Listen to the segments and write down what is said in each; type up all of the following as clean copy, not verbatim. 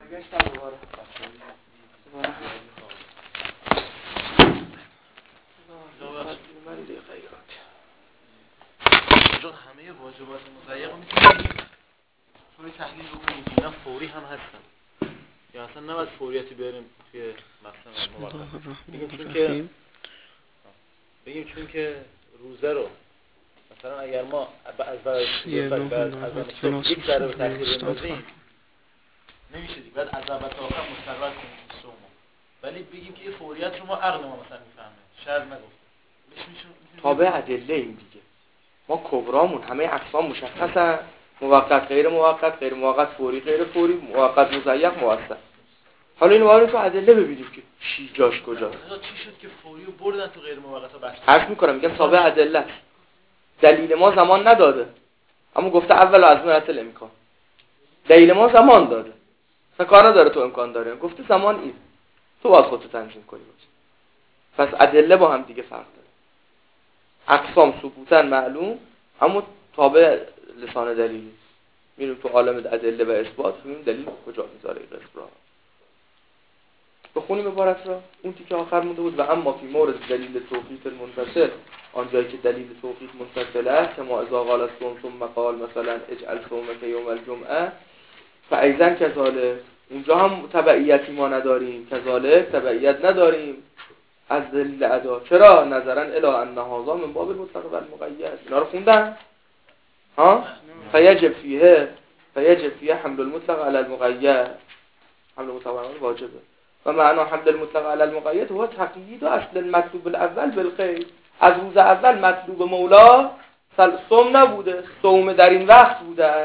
برگشتم دوباره چون همه واجبات مضیق رو میتونیم طوری تحلیل بکنیم که اینا فوری هم هستن یا اصلا نباید فوریتی بریم توی مثلا موقت بگیم چون که روزه رو مثلا اگر ما از یک ذره به تأخیر بندازیم نمیشه دیگه، باید از اول تا آخر مستقر کنیم صومو، ولی بگیم که یه فوریت رو ما عقل ما مثلا میفهمه شرط نگفته تابع ادله این دیگه. ما کبرامون همه اقسام مشخصن، موقت غیر موقت، غیر موقت فوری غیر فوری، موقت مضیق موسط. حالا اینو باید تو ادله ببینیم که چی جاش کجاست. چی شد که فوری رو بردن تو غیر موقت ها بس؟ عرض میکنم میگم تابع ادله است. دلیل ما زمان نداده اما گفته اول از مرتل امکان. دلیل ما زمان داده اصلا کار نداره تو امکان داره، گفته زمان این تو باید خودتو تنظیم کنی. پس ادله با هم دیگه فرق داره. اقسام ثبوتن معلوم اما تابع لسان دلیلی. میریم تو عالم ادله و اثبات ببینیم دلیل کجا میذاره این قسم را. بخونیم عبارت را. اون تیکه آخر مونده بود و اما فی مورد دلیل توقیت المنفصل، آنجایی که دلیل توقیت منفصل است که ما اذا قال الصوم ثم قال مثلا اجعل صومک یوم الجمعه فایذن کذالک، اونجا هم تبعیتی ما نداریم، کذالک تبعیت نداریم از دلیل ادا. چرا؟ نظرا الی ان هذا من باب المطلق و المقید. اینا رو خوندن ها؟ فیجب فیه حمل المطلق علی المقید. حمل المطلق واجبه و معنی حمل المطلق علی المقید هو تقیید اصل المطلوب الاول بالخیر. از روز اول مطلوب مولا صوم نبوده، صوم در این وقت بوده.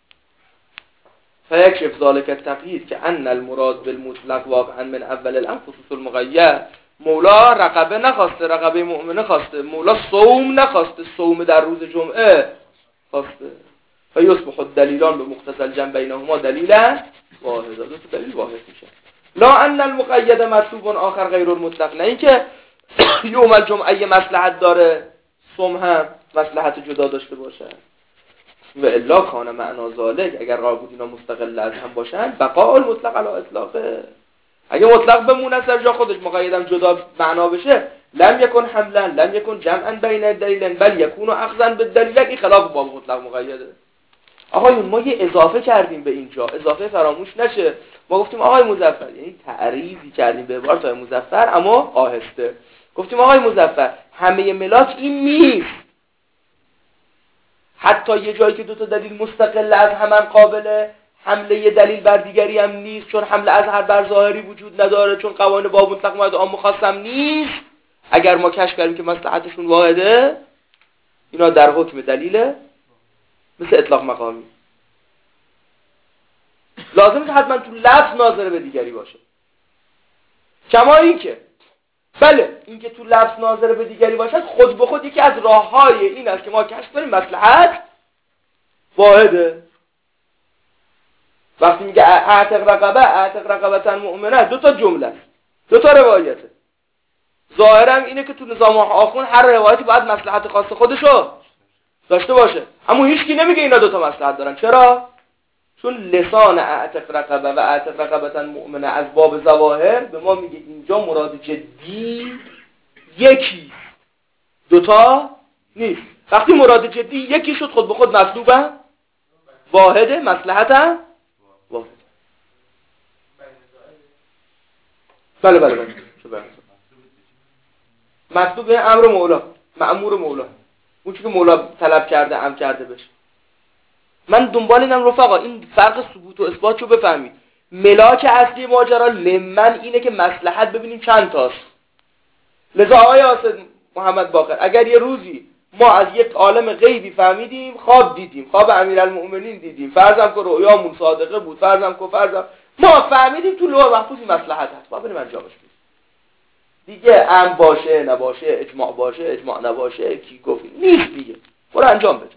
فیکشف ذلک التقیید که ان المراد بالمطلق واقعا من اول الامر خصوص المقید. مولا رقبه نخواسته، رقبه مؤمنه خواسته. مولا صوم نخواسته، صوم در روز جمعه خواسته. و یصبح الدلیلان به مختصر الجمع بینهما دلیلا واحدا. دو تا دلیل واحد میشه. لا ان المقید مطلوب آخر غیر المطلق، نه اینکه یوم الجمعه یه مصلحت داره صوم هم مصلحت جدا داشته باشه. و الا کان معنا ذالک، اگر قرار بود اینا مستقل از هم باشن بقاء المطلق علی اطلاقه، اگه مطلق بمونه سر جا خودش مقیدم جدا معنا بشه لم یکن حملا لم یکن جمعا بین الدلیلین بل یکون اخذا بالدلیل. این خلاف با مطلق مقیده. آقایون ما یه اضافه کردیم به اینجا، اضافه فراموش نشه. ما گفتیم آقای مظفر، یعنی تعریضی کردیم به عبارت آقای مظفر اما آهسته. گفتیم آقای مظفر همه ملاک این نیست، حتی یه جایی که دو تا دلیل مستقل از هم قابل حمله یه دلیل بر دیگری هم نیست، چون حمله از هر بر ظاهری وجود نداره، چون قوانین باب مطلق مورد عام خاصم نیست. اگر ما کشف کردیم که مصلحتشون واحده، اینا در حکم دلیله مثل اطلاق مقامی. لازم که حتما تو لفظ ناظر به دیگری باشه. کما این که بله این که تو لفظ ناظر به دیگری باشد خود به خود یکی از راههای این است که ما کشف کنیم مصلحت واحده. وقتی میگه اعتق رقبتن مؤمنه، دو تا جمله است، دو تا روایته. ظاهرم اینه که تو نظام آخون هر روایتی باید مصلحت خاص خودشو داشته باشه، اما هیچ کی نمیگه اینا دو تا مصلحت دارن. چرا؟ چون لسان اعتق رقبه و اعتق رقبتن مؤمنه از باب ظواهر به ما میگه اینجا مراد جدی یکی، دوتا نیست. وقتی مراد جدی یکی شد خود به خود مطلوبه واحده، مصلحت واحد. بله مطلوب امر مولا، مأمور مولا، اون چیزی که مولا طلب کرده امر کرده بشه. من دنبال اینم رفقا این فرق ثبوت و اثبات رو بفهمید. ملاک اصلی ماجرا لمن اینه که مصلحت ببینیم چند تاست. لذا آقای حاسد محمد باقر اگر یه روزی ما از یک عالم غیبی فهمیدیم، خواب دیدیم، خواب امیرالمؤمنین دیدیم، فرضم که رؤیامون صادقه بود، فرضم ما فهمیدیم تو لوح محفوظ مصلحت هست، باید بریم انجامش بدیم. دیگه ام باشه نباشه، اجماع باشه اجماع نباشه، کی گفت نیست دیگه، برو انجام بده.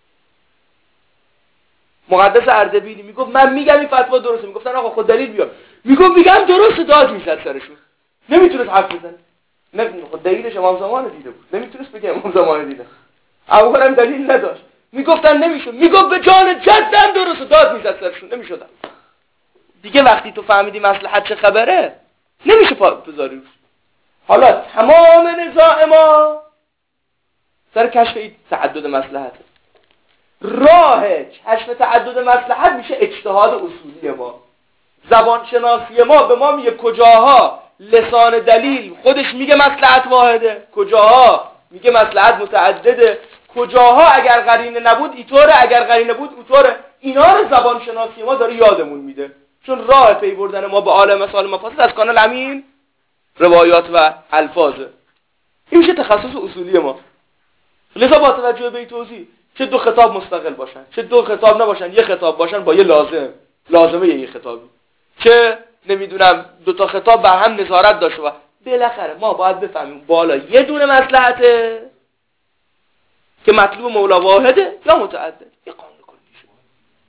مقدس اردبیلی میگفت من میگم این فتوا درسته، میگفتن آقا خود دلیل بیار، میگم درسته، داد میزد سرشون، نمیتونست حرف بزنه. نه خود دلیلش امام زمان دیده بود، نمیتونست بگه امام زمان دیده. ابوبکر دلیل نداشت، میگفتن نمیشه، میگفت به جان جدم درسته، داد میزد سرشون، نمیشدن. دیگه وقتی تو فهمیدی مصلحت چه خبره نمیشه بذاری روش. حالا تمام نزاع ما سر کشف تعدد مصلحته. راه کشف تعدد مصلحت میشه اجتهاد اصولی ما. زبان شناسی ما به ما میگه کجاها لسان دلیل خودش میگه مصلحت واحده، کجاها میگه مصلحت متعدده، کجاها اگر قرینه نبود اینطوره، اگر قرینه بود اونطوره. اینا رو زبان شناسی ما داره یادمون میده، چون راه پی بردن ما به عالم مسائل مفاسد از کانال همین روایات و الفاظه. این میشه تخصص اصولی ما. لذا با توجه به این توضیح چه دو خطاب مستقل باشن، چه دو خطاب نباشن، یه خطاب باشن با یه لازمه یه خطابی، چه نمیدونم دو تا خطاب بر هم نظارت داشته و بالاخره ما باید بفهمیم بالا یه دونه مصلحته که مطلوب مولا واحده یا متعدد. یه قانون کلی شما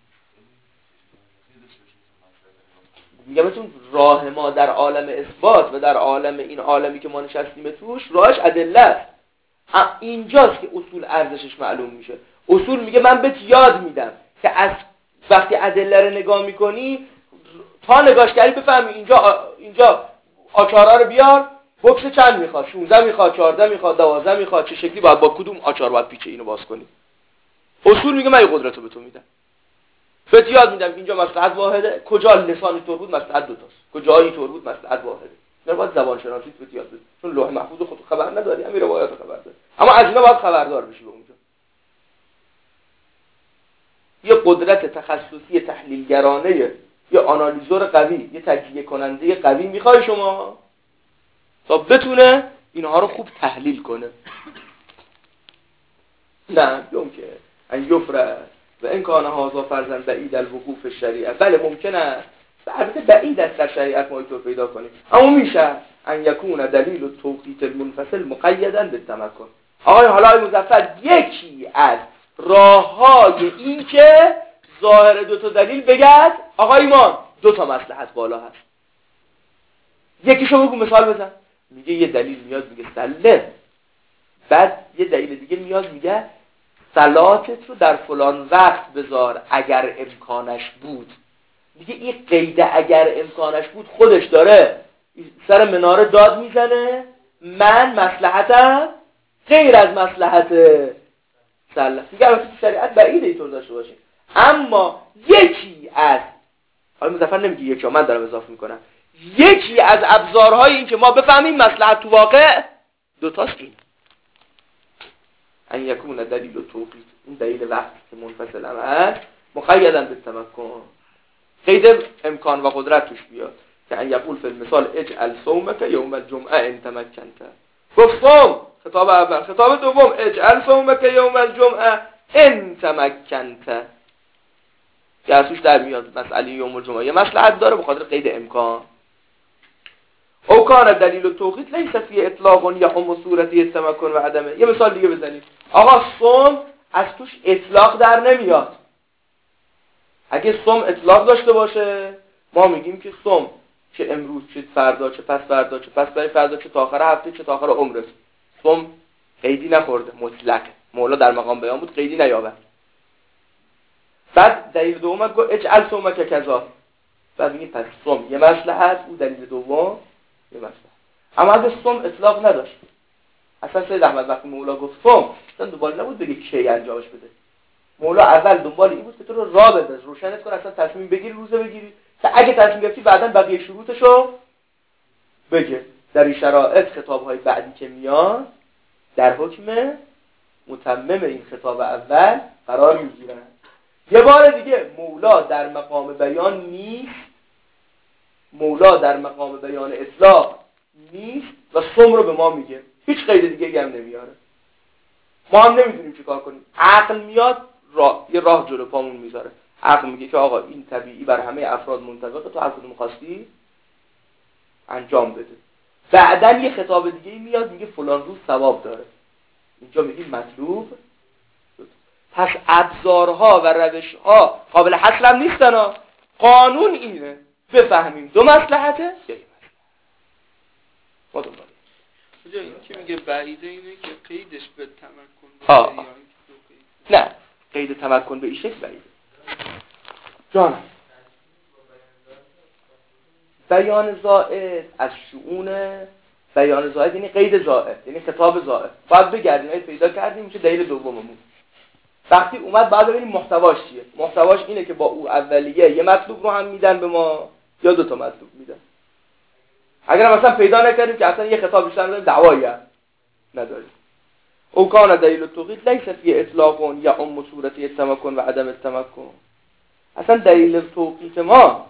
میگم بهتون راه ما در عالم اثبات و در عالم این عالمی که ما نشستیم توش راهش ادله است. اینجاست که اصول ارزشش معلوم میشه. اصول میگه من بهت یاد میدم که از وقتی ادله رو نگاه میکنی تا نگاش کردی بفهمی اینجا آچارا رو بیار، بکس چند میخواد، 16 میخواد، 14 میخواد، 12 میخواد، چه شکلی باید با کدوم آچار باید پیچه اینو باز کنی. اصول میگه من این قدرت رو به تو میدم، بهت یاد میدم اینجا مصلحت واحده، کجا لسان اینطور بود مصلحت دوتاست، کجا اینطور بود مصلحت واحده. اینا باید زبان شناسی بهت یاد بده، چون لوح محفوظ خودت خبر نداری، همین روایات خبر داری، اما از اینا باید خبردار بشی. به اونجا یه قدرت تخصصی تحلیلگرانه، یه آنالیزور قوی، یه تجزیه کننده قوی میخوای شما تا بتونه اینها رو خوب تحلیل کنه. نه ممکنه ان یفرض و ان کان هذا فرضاً بعید الوقوف الشریعه. بله ممکنه، البته بعید است در شریعت ما اینطور پیدا کنیم، اما میشه ان یکون دلیل التوقیت المنفصل مقیدا بالتمکن. حالا مظفر یکی از راههای این که ظاهر دو تا دلیل بگد آقا ایمان دو تا مصلحت بالا هست، یکیشو بگو، مثال بزن. میگه یه دلیل میاد میگه سلم، بعد یه دلیل دیگه میاد میگه صلاتت رو در فلان وقت بذار اگر امکانش بود. دیگه این قید اگر امکانش بود خودش داره سر مناره داد میزنه من مصلحتم غیر از مصلحت سلم. دیگه البته تو شریعت بعیده اینطور داشته باشیم، اما یکی از حالا مظفر نمیگه یکی، من دارم اضافه میکنم، یکی از ابزارهای این که ما بفهمیم مصلحت تو واقع دوتاست این ان یکون دلیل و توقیت، این دلیل وقت که منفصل هم هست مقیدا بالتمکن، قید امکان و قدرت توش بیاد که ان یقول فی المثال اجعل صومک یوم الجمعه ان تمکنت. گفت صوم خطاب اول، خطاب دوم اجعل صومک یوم الجمعه ان تمکنت، که از توش در میاد مسئله یوم الجمعه یه مصلحت داره به خاطر قید امکان. او کان دلیل التوقیت لیس فی اطلاق یحم صورتی التمکن و عدمه. یه مثال دیگه بزنید. آقا صوم از توش اطلاق در نمیاد. اگه صوم اطلاق داشته باشه ما میگیم که صوم چه امروز چه فردا چه پس فردا چه پس فردا چه تا آخر هفته چه تا آخر عمرت، صوم قیدی نخورده، مطلق. مولا در مقام بیان بود قیدی نیاورد. بعد دلیل دوم گفت اجعل صومک کذا، بعد میگیم پس صوم یه مصلحت، او دلیل دوم یه مصلحت. اما اگه صوم اطلاق نداشت، اصلا سید احمد وقتی مولا گفت صوم اصلا دنبال نبود بگه کی انجامش بده، مولا اول دنبال این بود که تو رو راه بنداز، روشنت کن، اصلا تصمیم بگیری روزه بگیری که اگه تصمیم گرفتی بعداً بقیه شروطشو بگه. در این شرایط خطاب‌های بعدی که میاد در حکم متمم این خطاب اول قرار میگیرن. یه بار دیگه مولا در مقام بیان نیست، مولا در مقام بیان اطلاق نیست و صوم رو به ما میگه، هیچ قید دیگه هم نمیاره. ما هم نمیدونیم چی کار کنیم. عقل میاد یه راه جلو پامون میذاره. عقل میگه که آقا این طبیعی بر همه افراد منطبقه، تو هر کدوم خواستی انجام بده. بعدن یه خطاب دیگه میاد میگه فلان روز ثواب داره، اینجا میگیم مطلوب. پس ابزارها و روشها قابل حصر هم نیستن. قانون اینه بفهمیم دو مصلحته یا یک مصلحت. ما دنبال کجا این که میگه بعیده اینه که قیدش به تمکن باشه، نه قید تمکن به این شکل بعیده. جانم بیان زائد از شؤون بیان زائد یعنی قید زائد، یعنی خطاب زائد. باید بگردیم پیدا کردیم میشه دلیل دوممون. وقتی اومد بعد ببینیم محتواش چیه. محتواش اینه که با او اولیه یه مطلوب رو هم میدن به ما یا دو تا مطلوب میدن. اگر مثلا پیدا نکردیم که اصلا یه خطاب بیشتر نداریم دعوایی هم نداریم. او کان دلیل التوقیت لیس فی اطلاق یا ام صورتی التمکن و عدم التمکن. اصلا دلیل توقیت ما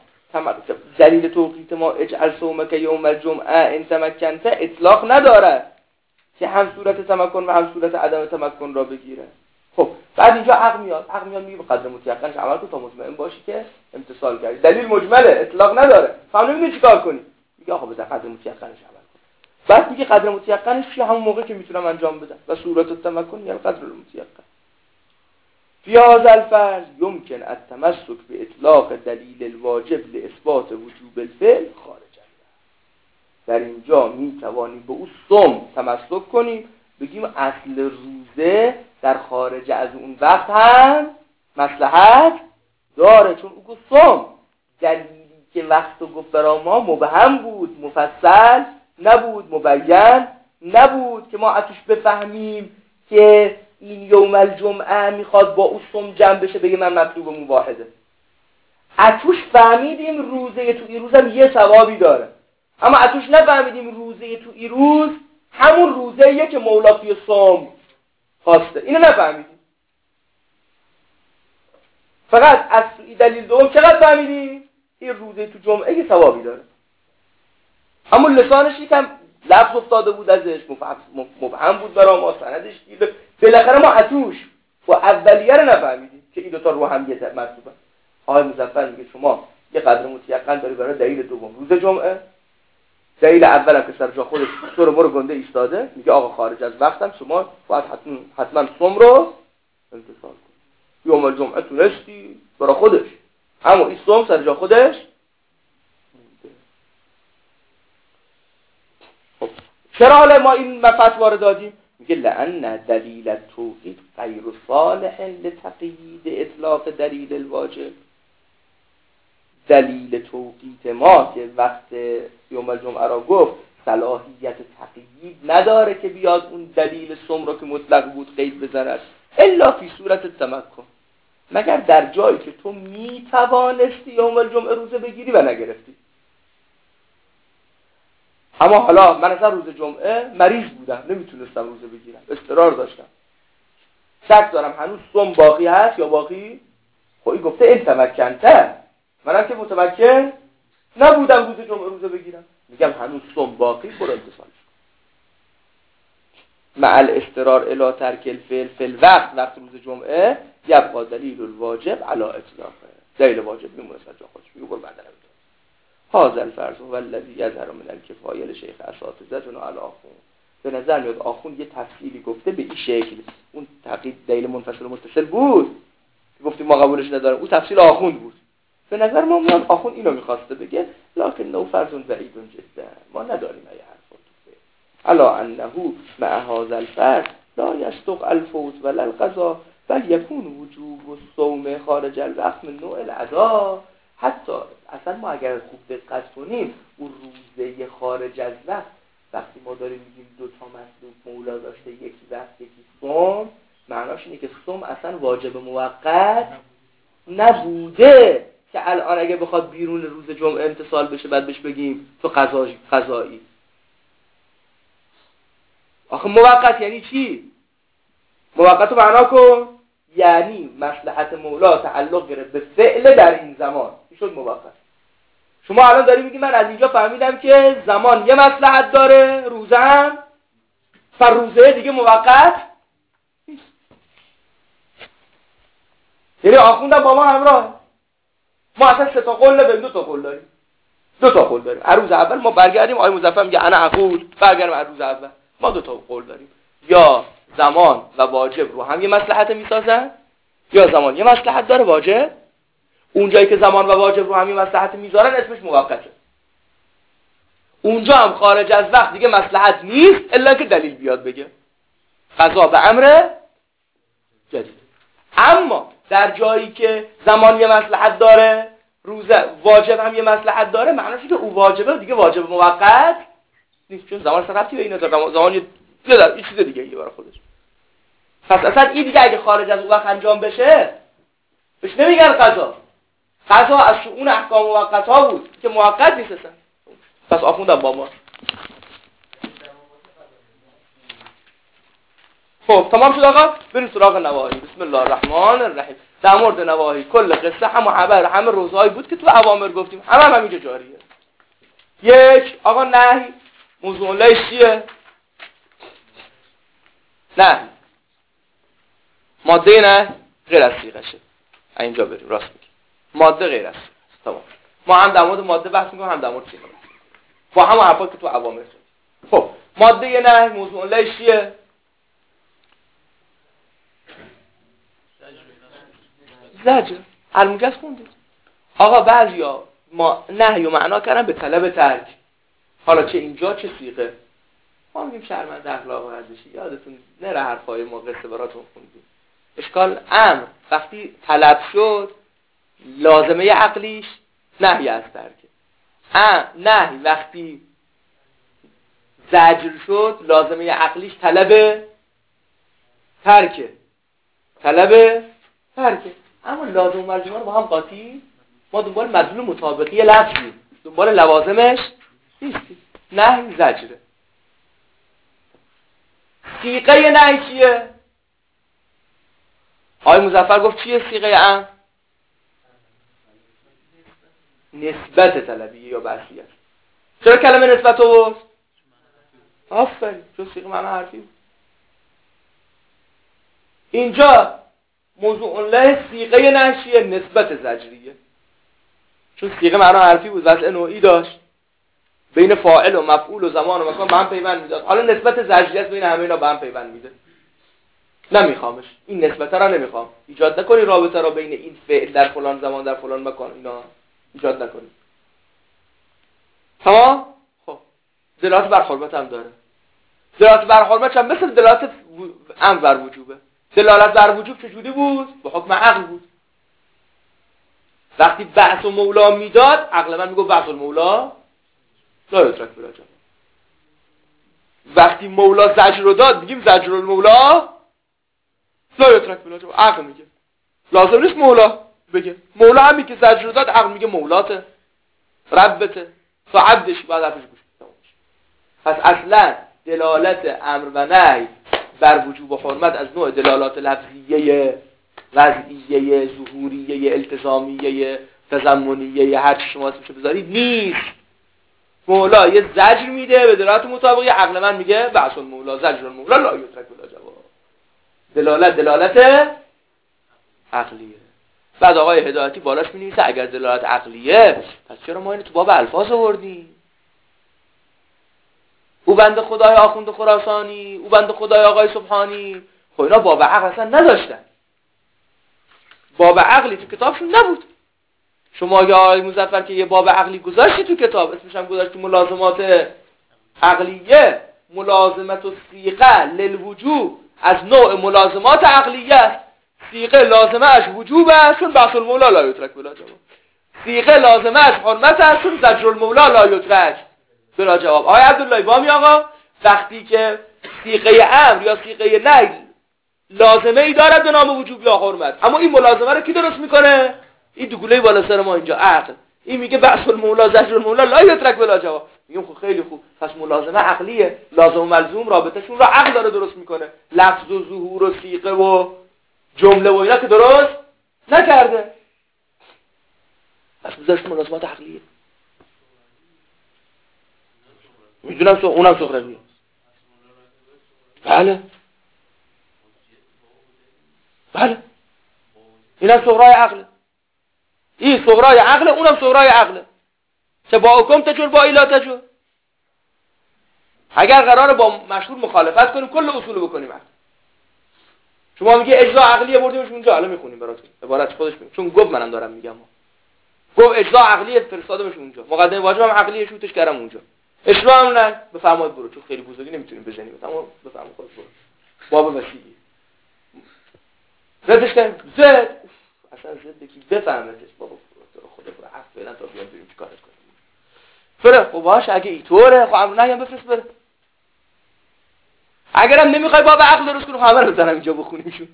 اجعل صومک یوم الجمعه ان تمکنت اطلاق ندارد که هم صورت تمکن و هم صورت عدم تمکن را بگیره. خب بعد اینجا عقل میاد میگه به قدر متيقنش عمل کن تا مطمئن باشی که امتثال کردی. دلیل مجمله، اطلاق نداره. فهم نمیدونی چیکار کنی. میگه آقا بذار قدر متيقنش عمل کن. بعد میگه قدر متيقنش چیه؟ همون موقع که میتونم انجام بدم. و صورت التمکن یعنی قدر المتيقن. فی هذا الفرض يمكن التمسك باطلاق دلیل الواجب لاثبات وجوب الفعل خارج عنه. در اینجا میتوانیم به اون صوم تمسک کنیم، بگیم اصل روزه در خارج از اون وقت هم مصلحت داره، چون او گفت صوم دلیلی که وقت گفت برای ما مبهم بود، مفصل نبود، مبین نبود که ما اتوش بفهمیم که این یوم الجمعه میخواد با او صوم جمع بشه بگه من مطلوبمون واحده. اتوش فهمیدیم روزه تو این روزم یه ثوابی داره، اما اتوش نفهمیدیم روزه تو این روز همون روزه که مولا فی صوم خواسته. اینو نفهمیدیم. فقط از دلیل دوم چقدر فهمیدیم؟ این روزه تو جمعه یه ثوابی داره، اما لسانش یکم لفظ افتاده بود ازش، مبهم بود برای ما، سندش گیر. بالاخره ما اتوش و اولیه رو نفهمیدیم که این دوتا رو هم یه مرتبه. آقای مظفر میگه شما یه قدر متيقن داری برای دلیل دوم روز جمعه، دلیل اولم که سر جا خودش طور ما رو گنده ایستاده، میگه آقا خارج از وقتم شما باید حتما صوم رو امتثال کنی. یوم الجمعه تونستی برای خودش، اما این صوم سر جا خودش. خب چرا حالا ما این فتوا رو دادیم؟ میگه لأن دلیل التوقیت غیر صالح لتقیید اطلاق دلیل الواجب. دلیل توقیت ما که وقت یوم الجمعه را گفت صلاحیت تقیید نداره که بیاد اون دلیل صوم را که مطلق بود قید بزند الا فی صورت التمکن، مگر در جایی که تو میتوانستی یوم الجمعه روزه بگیری و نگرفتی. اما حالا من اصلا روز جمعه مریض بودم، نمیتونستم روزه بگیرم، اضطرار داشتم، شک دارم هنوز صوم باقی هست یا باقی. خب این گفته این تمکنته، منم که متمکن نبودم روز جمعه روزه بگیرم، میگم هنوز صوم باقی، برو امتثالش کن. مع الاضطرار الی ترک الفعل فی الوقت، وقت روز جمعه یبقى دلیل الواجب علی اطلاقه. دلیل واجب میمونه سر جا خودش، میگه برو بعد نمیتونه. هذا الفرض هو الذي يظهر من الكفایه لشیخ اساتذتنا علی آخوند. به نظر میاد آخوند یه تفصیلی گفته به این شکل. اون تقیید دلیل منفصل و متصل بود گفتیم ما قبولش نداریم، اون تفصیل آخوند بود. به نظر ما میاد آخوند اینو میخواسته بگه لکن نو فرض بعید جدا، ما نداریم این حرفا تو الا انه مع هذا الفرض لا يصدق الفوت ولا القضاء بل يكون وجوب الصوم خارج الوقت من نوع العدا. حتی اصلا ما اگر خوب دقت کنیم اون روزه خارج از وقت، وقتی ما داریم میگیم دو تا مطلوب مولا داشته، یکی وقت یکی صوم، معناش اینه که صوم اصلا واجب موقت نبوده که الان اگه بخواد بیرون روز جمعه امتثال بشه بعد بهش بگیم تو قضایی. آخه موقت یعنی چی؟ موقت رو معنا کن، یعنی مصلحت مولا تعلق گرفت به فعل در این زمان، این شد موقت. شما الان داری میگی من از اینجا فهمیدم که زمان یه مصلحت داره، روزه هم پر روزه دیگه موقت نیست. یعنی آخوندم با ما همراه، ما اصلا 3 تا قول نداریم، 2 تا قول داریم. 2 تا قول داریم. روز اول ما برگردیم آقای مظفر میگه انا اقول، برگردیم روز اول ما 2 تا قول داریم، یا زمان و واجب رو هم یه مصلحت میسازن، یا زمان یه مصلحت داره واجب، اونجایی که زمان و واجب رو هم یه مصلحت میذارن اسمش موقته. اونجا هم خارج از وقت دیگه مصلحت نیست الا که دلیل بیاد بگه قضا به امر جدید. اما در جایی که زمان یه مصلحت داره، واجب هم یه مصلحت داره، معنیش که او واجبه دیگه واجب موقت نیست، چون زمان ربطی به اینا داره، زمان یه چیز دیگه ایه برای خودش. پس اصلا این دیگه اگه خارج از اون وقت انجام بشه بهش نمیگن قضا. قضا از اون احکام موقت ها بود که موقت نیست اصلا. پس آخوندم با ما. خب تمام شد آقا، بریم سراغ نواهی. بسم الله الرحمن الرحیم. در مورد نواهی کل قصه همه روزهایی بود که تو اوامر گفتیم، همه اینجا جاریه. یک، آقا نهی موضوع لهش چیه؟ نهی ماده نه غیر از صیغشه. اینجا بریم راست میگی، ماده غیر از صیغه. تمام. ما هم در مورد ماده بحث میکنیم، هم در مورد صیغه بحث میکنیم با همون حرفا که تو اوامر شد. خب ماده نه موضوع لهش چیه؟ زجر. الموجز خوندید آقا. بعضیا ما نهی و معنا کردن به طلب ترک، حالا چه اینجا چه صیغه. ما میگیم شرمنده اخلاق و ارزشی، یادتون نره حرفای ما قصه براتون خوندیم. اشکال امر وقتی طلب شد لازمه عقلیش نهی از ترکه. نهی وقتی زجر شد لازمه عقلیش طلب ترکه. اما لازم و ملزوم با هم قاطی، ما دنبال مدلول مطابقی لفظی، دنبال لوازمش نیستیم. نهی زجره. صیغه نهی چیه؟ آقای مظفر گفت چیه صیغه امر؟ نسبت طلبیه یا بحثی است. چرا کلمه نسبت آورد؟ آفرین، چون صیغه معنی حرفی بود. اینجا موضوع له صیغه نهیه نسبت زجریه، چون صیغه معنا حرفی بود، وضع نوعی داشت، بین فاعل و مفعول و زمان و مکان به هم پیوند میداد. حالا نسبت زجریه است، بین همه اینا به هم پیوند میده. نمیخوامش، این نسبت را نمیخوام. ایجاد نکنی رابطه را بین این فعل در فلان زمان در فلان مکان اینا ایجاد نکنی. تمام؟ خب دلالت بر حرمت هم داره. دلالت بر حرمت هم مثل دلالت امر بر وجوبه. دلالت بر وجوب چجوری بود؟ به حکم عقل بود. وقتی بعث و مولا میداد، عقل من میگه بعث المولا لا یترک بلا جواب. وقتی مولا زجر رو داد میگیم زجر المولا لا یترک بلا جواب. عقل میگه لازم نیست مولا بگه. مولا هم میگه زجر رو داد، عقل میگه مولاته ربته تا عبدش بعد حرفش گوش کنه. پس اصلا دلالت امر و نهی بر وجوب و حرمت از نوع دلالات لفظیه، وضعیه، ظهوریه، التزامیه، تضمنیه، هر چی شما اسمشو بذارید نیست. مولا یه زجر میده به دلالت مطابقی، عقل من میگه بعث المولا زجر المولا لا یترک بلا جواب. دلالت عقلیه. بعد آقای هدایتی بالاش می‌نویسه اگر دلالت عقلیه پس چرا ما اینو تو باب الفاظ آوردیم؟ او بنده خدای آخوند خراسانی، او بنده خدای آقای سبحانی، خب اینا باب عقل اصلا نداشتن. باب عقلی تو کتابشون نبود. شما یا آقای مظفر که یه باب عقلی گذاشتی تو کتاب، اسمش هم گذاشتی ملازمات عقلیه. ملازمت و صیغه للوجوب از نوع ملازمات عقلیه است. صیغه لازمه اش وجوب است، چون بحث المولا لا یترک بلا جواب. صیغه لازمه اش حرمت است، چون زجر المولا لا یترک بلا جواب. آقای عبدالله بامی آقا وقتی که صیغه امر یا صیغه نهی لازمه ای دارد به نام وجوب یا حرمت، اما این ملازمه رو کی درست میکنه؟ این دوگله بالا سر ما اینجا عقل. این میگه بحث المولا زجر المولا لا یترک بلا جواب. میگم خب خیلی خوب، پس ملازمه عقلیه، لازم و ملزوم رابطهشون رو عقل داره درست میکنه. لفظ و ظهور و صیغه و جمله و اینا که درست نکرده. پس بذارش ملازمات عقلیه. میدونم اونم سخربیه. بله اینم صغرای عقله. این صغرای عقله، اونم صغرای عقله. چه با حکم تجور با ایلا تجور. اگر قراره با مشهور مخالفت کنیم کل اصول بکنیم عقل. شما میگه اجزا عقلیه بردیمش اونجا، حالا میخونیم براتون عبارت خودش میگه، چون گفت منم دارم میگم. گفت اجزا عقلیه فرستادمش اونجا، مقدمه واجب هم عقلیه شوتش کردم اونجا. اشراع نه بفرمایید برو، چون خیلی بزرگی نمیتونیم بزنیم، اما بفرمایید خودت برو. باب وسیعی ردش کردیم زد، اصلا زد کی بفهمتش بابا خدا برو عفو فعلا تا بیام بریم چیکار کنیم. بره خب باشه اگه اینطوره خب امر نهی هم بفرست بره. اگرم نمیخوای باب عقل درست کنی همه رو بزنم اینجا بخونیمشون.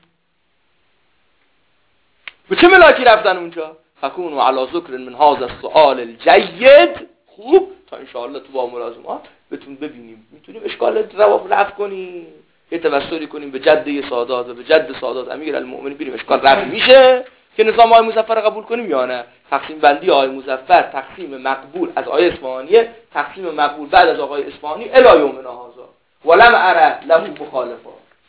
به چه ملاکی رفتن اونجا؟ فکونوا علی ذکر من هذا السؤال الجید. خوب تا ان شاء الله تو با ملازمات بتون ببینیم میتونیم اشکال رفع کنیم، یه توسلی کنیم به جده سادات و به جد سادات امیرالمؤمنین، ببینیم اشکال رفع میشه که نظام آیه مظفر قبول کنیم یا نه. تقسیم بندی آیه مظفر تقسیم مقبول از آیه اصفهانیه، تقسیم مقبول بعد از آقای اصفهانی الی یومنا هذا ولم اره له مخالفا.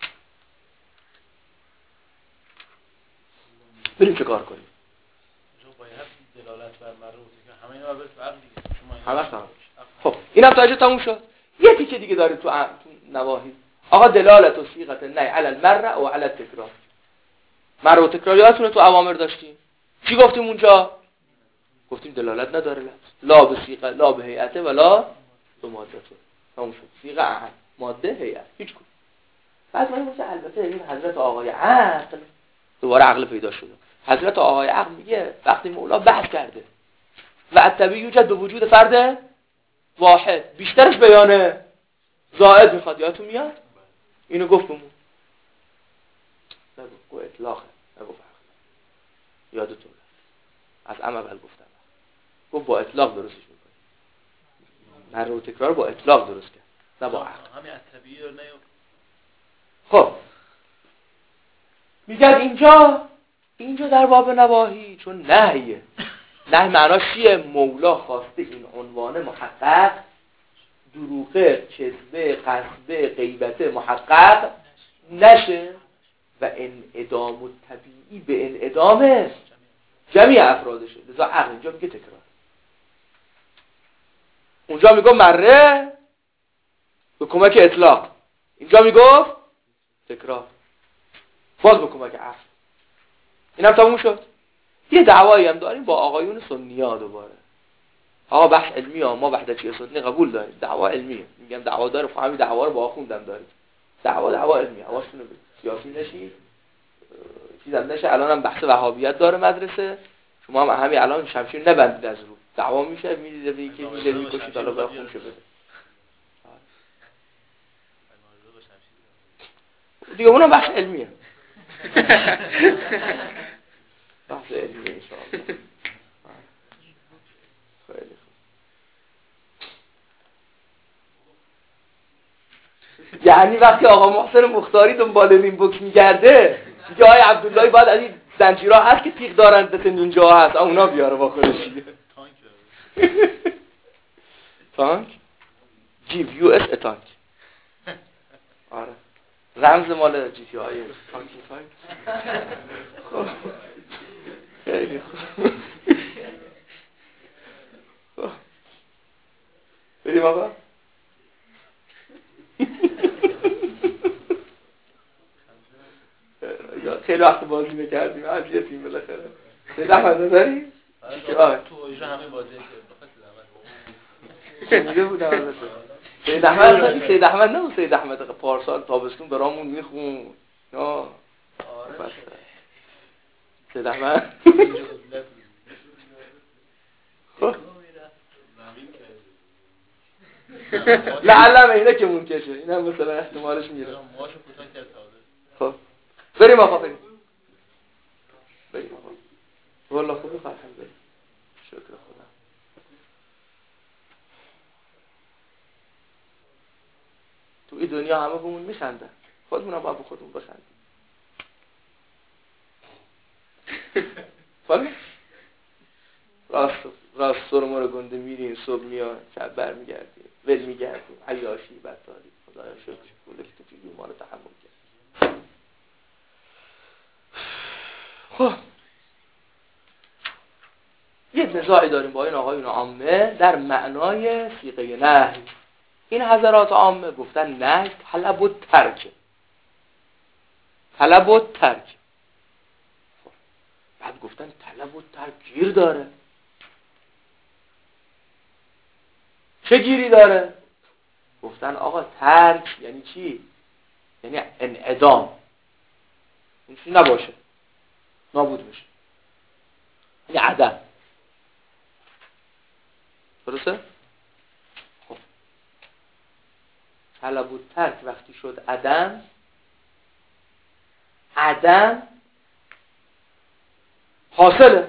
بریم چه کار کنیم؟ دلالت بر مربوطه که همه اینا بس عقل دیگه. همش تمام. خب اینم تاجه تموم شد. یه تیکه دیگه داریم تو نواهی. آقا دلالت و صیغه نهی علی المرء و علی التکرار. مرء و تکرار یادتونه تو اوامر داشتیم. چی گفتیم اونجا؟ گفتیم دلالت نداره لفظ. لا به صیغه، لا به هیئت ولا به ماده. تموم شد. صیغه اهل، ماده هیئت. هیچ کدوم. بعد ما میگه البته این حضرت آقای عقل دوباره عقل پیدا شده. حضرت آقای عقل میگه وقتی مولا بحث کرده و الطبیعی یوجد به وجود فرد واحد، بیشترش بیانه زائد میخواد. یادتون میاد؟ اینو گفت بمون نگو اطلاقه، نگو فرق یادتون از عمل گفتم گفت با اطلاق درستش میکنه. مرء و تکرار با اطلاق درست کرد نه با عقل. همین الطبیعی رو خب میگن اینجا در باب نواهی چون نهیه. نه معناش چیه؟ مولا خواسته این عنوان محقق دروغه، کذبه، قصبه، غیبته محقق نشه و انعدام الطبیعی به انعدام جمعی افرادشه. لذا عقل اینجا میگه تکرار. اونجا میگه مره به کمک اطلاق، اینجا میگه تکرار باز به کمک عقل. اینم تموم شد. یه دعوایی هم داریم با آقایون سنی‌ها دوباره. آقا بحث علمی ها، ما وحدتی سنی قبول داریم، دعوا علمیه. میگم دعوا داره، خب همین دعوا رو با آخوندم دارید. دعوا علمیه. حواستون رو سیاسی نشید. چیزام نشه. الانم بحث وهابیت داره مدرسه. شما هم همین الان شمشیر نبندید از رو. دعوا میشه میدید به یکی میذارید میکشید حالا بخون شه بده. دیگه اونم بحث علمیه. بحث علمیه ان شاء الله. خیلی خوب. یعنی وقتی آقا محسن مختاری دنبال ریم بوکس میگرده میگه آقای عبداللهی باید از این زنجیرها هست که تیغ دارن مثل نینجا هست اونا بیاره با خودش. تانک give US a tank. آره رمز مال جی تی آی تانکی تانک. خب خیلی خوب. بریم آقا. خیلی وقت بازی نکردیم اذیتیم بالاخره. سید احمد نظری؟ تو اجرا همه بازی کردن. میگه بودم البته. سید احمد نه سید احمد پارسال تابستون برامون میخون. نه. بس. سید احمد. خب. لعلم اینه که منکشه. اینم مثلا احتمالش میره. خب. بریم آقا بریم. بریم آقا. والله خوبه خواهد بریم. شکر خدا. تو این دنیا همه بهمون میخندن. خودمونم باید به خودمون بخندیم. فهمی؟ راست سرما رو گنده میریم صبح میاد شب بر میگردیم ول میگردیم عیاشی بدداری خدایا شکر گوله که تو فیلم ما رو تحمل کرد. خب یه نزاعی داریم با این آقایون عامه در معنای صیغه نهی. این حضرات عامه گفتن نهی طلب و ترک. طلب و ترک. بعد گفتن طلب و ترک گیر داره. چه گیری داره؟ گفتن آقا ترک یعنی چی؟ یعنی انعدام. این چی نباشه نابود بشه، یعنی عدم. درسته؟ خب طلب و ترک وقتی شد عدم حاصله.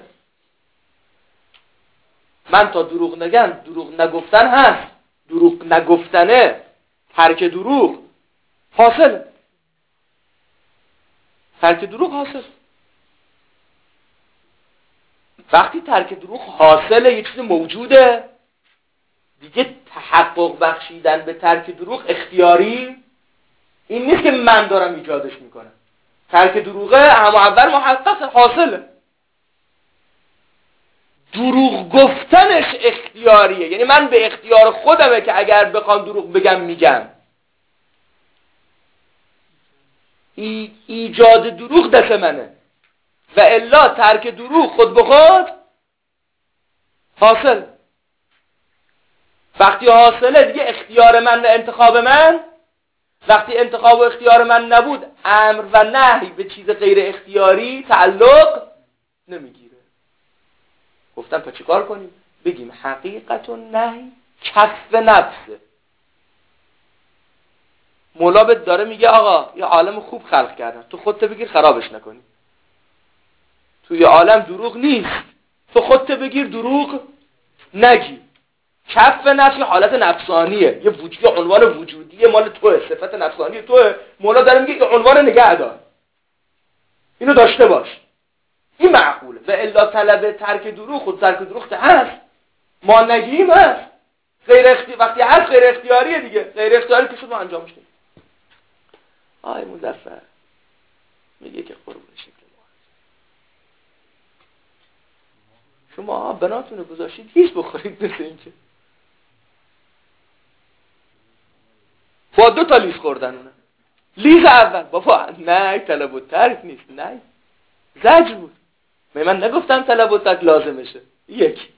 من تا دروغ نگم دروغ نگفتن هست، دروغ نگفتنه ترک دروغ حاصله، ترک دروغ حاصل. وقتی ترک دروغ حاصله یه چیز موجوده دیگه، تحقق بخشیدن به ترک دروغ اختیاری این نیست که من دارم ایجادش میکنم. ترک دروغه اما اول محقق حاصله. دروغ گفتنش اختیاریه، یعنی من به اختیار خودمه که اگر بخوام دروغ بگم میگم. ایجاد دروغ دست منه و الا ترک دروغ خود به خود حاصل. وقتی حاصله دیگه اختیار من و انتخاب من، وقتی انتخاب و اختیار من نبود امر و نهی به چیز غیر اختیاری تعلق نمیگیره. گفتم پس چیکار کنیم؟ بگیم حقیقت و نهی کف نفسه. مولا بهت داره میگه آقا یه عالم خوب خلق کردن، تو خودت بگیر خرابش نکنی. توی عالم دروغ نیست، تو خودت بگیر دروغ نگی. کف نفس یه حالت نفسانیه، یه وجودی، عنوان وجودی مال توه، صفت نفسانی توه. مولا داره میگه این عنوان نگه دار، اینو داشته باش، این معقوله. و الا طلب ترک دروغ، خود ترک دروغ که هست، ما نگیم هست، وقتی هست غیر اختیاریه دیگه. غیر اختیاری که شد ما انجامش نیم. آی مظفر میگه که قربون شکل ما شما بناتون رو گذاشتید هیچ بخورید، مثل این که با 2 تا لیز خوردن اونه. لیز اول بابا نه طلب و ترک نیست، نه زجر بود. من نگفتم طلب و ترک لازمشه. یک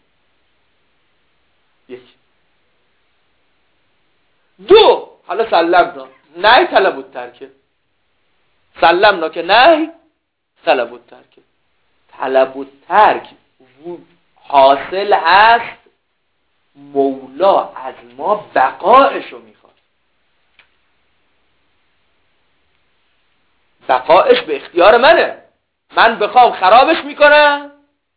2 حالا سلمنا نه طلب و ترکه، سلمنا که نه طلب و ترکه. طلب و ترک حاصل هست، مولا از ما بقایشو میخواد. بقایش به اختیار منه. من بخوام خرابش میکنم،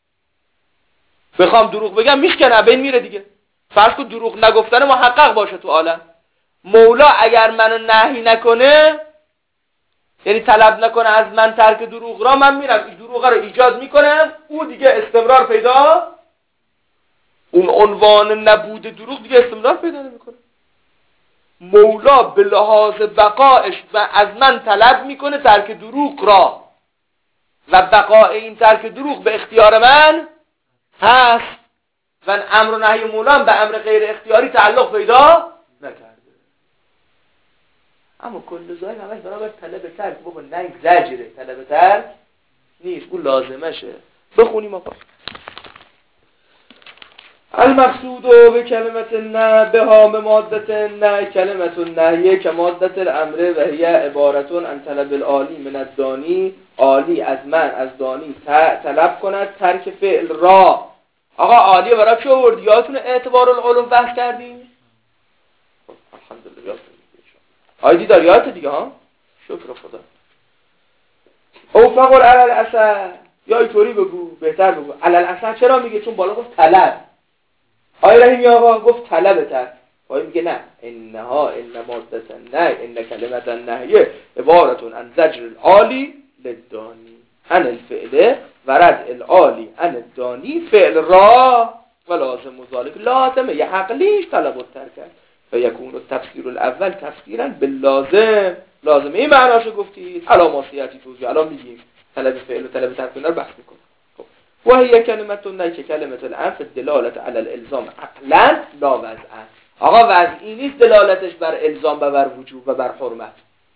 بخوام دروغ بگم میشکنه، بین میره دیگه. فرض کن دروغ نگفتن محقق باشه تو عالم. مولا اگر منو نهی نکنه، یعنی طلب نکنه از من ترک دروغ را، من میرم این دروغ رو ایجاد میکنم، او دیگه استمرار پیدا، اون عنوان نبود دروغ دیگه استمرار پیدا نمیکنه. مولا به لحاظ بقایش و از من طلب میکنه ترک دروغ را، و بقای این ترک دروغ به اختیار من هست و امر و نهی مولا هم به امر غیر اختیاری تعلق پیدا نکرده. اما کل ظاهر همش برابر طلب ترک. بابا نه زجره، طلب ترک نیست، اون لازمشه. بخونیم آقا. المقصود به کلمت نه بها به مادت نه کلمت النهیه که مادت الامر و هی عبارتون عن طلب العالی من الدانی، عالی از من از دانی طلب کند ترک فعل را. آقا عالیه برای چه آوردی؟ یادتونه اعتبار العلوم بحث کردیم؟ الحمدلله یادتون آیدی دار یادت دیگه ها؟ شکر خدا. او فقر علل اثر، یا اینطوری بگو، بهتر بگو علل اثر. چرا میگه؟ چون بالا گفت طلب. آی رحیمی آقا گفت طلب تر، آی میگه نه، انها ان مادة النهی ان کلمت النهیه عبارتون عن زجر العالی للدانی عن الفعل و رد العالی عن الدانی فعل را و لازم و ذالک. لازمه یه عقلیش طلب و تر کرد و یکون التفسیر الاول تفسیرا باللازم. لازمه این معناشو گفتی، علاماسیتی توضیح الان میگیم طلب فعل و طلب ترک رو بحث میکنه. و هی کلمت النهی که کلمت الامر دلالت علی الالزام عقلا لا وضعا. آقا وضعی نیست دلالتش بر الزام و بر وجوب و بر حرمت.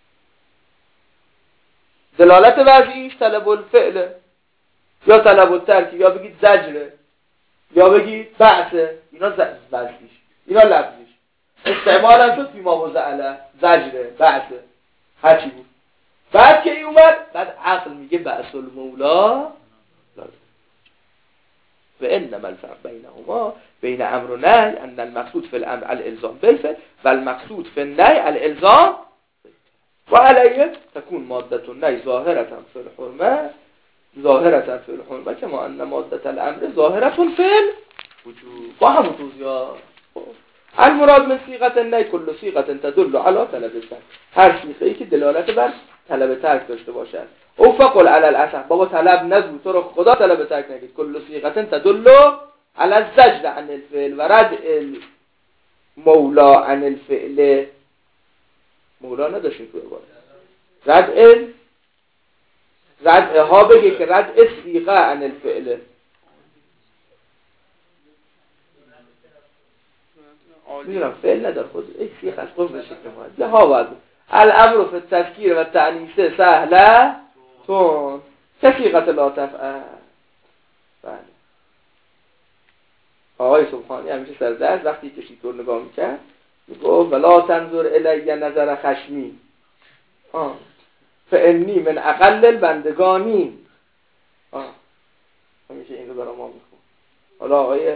دلالت وضعیش طلب الفعل یا طلب الترک، یا بگید زجره یا بگید بعثه. اینا وضعیش، اینا لفظیش. استعمال هم شد فیما وضع علی، زجره، بعثه، هرچی بود. بعد که این اومد، بعد عقل میگه بعث المولا لازم. و انما الفرق بینهما بین امر و نهی ان المقصود فی الامر الالزام بالفعل و المقصود فی النهی الالزام و علیه تكون ماده النهی ظاهرة فی الحرمه ظاهرة فی الحرمه کما ان ماده الامر ظاهرة فی الوجوب. با همون توضیحات المراد من صيغه النهی كل صيغه تدل على طلب الترك، هر صیغه‌ای که دلالت بر طلب ترک داشته باشد. او فقل علی الاصح، بابا طلب نگو، تو رو خدا طلب ترک نگید. کل صیغه تدل على الزجر عن الفعل و ردع المولا عن الفعل. مولا نداشتیم تو عبارت ردع ها بگه که ردع صیغه عن الفعل. میدونم فعل ندار خود این صیغه از قرب شکل ما ها باید الامر فی التذکیر و التأنیث سهله تون کصیغه لا تفعل. بله آقای سبحانی همیشه سر درس وقتی که شیطور نگاه میکرد میگفت ولا تنظر الی نظر خشمی فانی من اقل البندگانی. همیشه این رو برای ما میخون. حالا آقای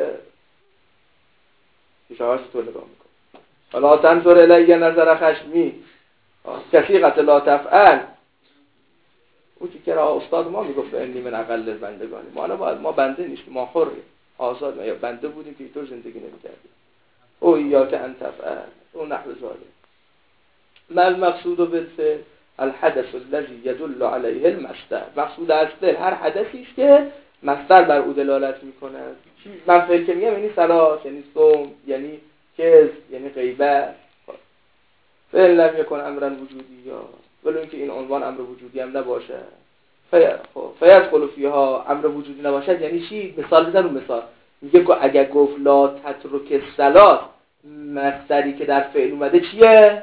شیطور نگاه میکن ولا تنظر الی نظر خشمی کصیغه لا تفعل. اون که را استاد ما میگفت انی من اقل البندگانی. ما بنده نیستیم، ما حریم آزاد، ما یا بنده بودیم که اینطور زندگی نمی‌کردیم. او ایاک ان تفعل او نحو ذلك. ما المقصود بالفعل الحدث الذي يدل عليه المصدر. مقصود از فعل هر حدثی است که مصدر بر او دلالت می‌کند. من فعل که میگم یعنی صلات، یعنی صوم، یعنی کذب، یعنی غیبت. فعل لم یکن امرا وجودی یا ولو اینکه این عنوان امر وجودی هم نباشه. فیدخل فیها امر وجودی نباشد یعنی چی؟ مثال بزن. رو مثال میگه که اگر گفت لا تترک الصلات، مصدری که در فعل اومده چیه؟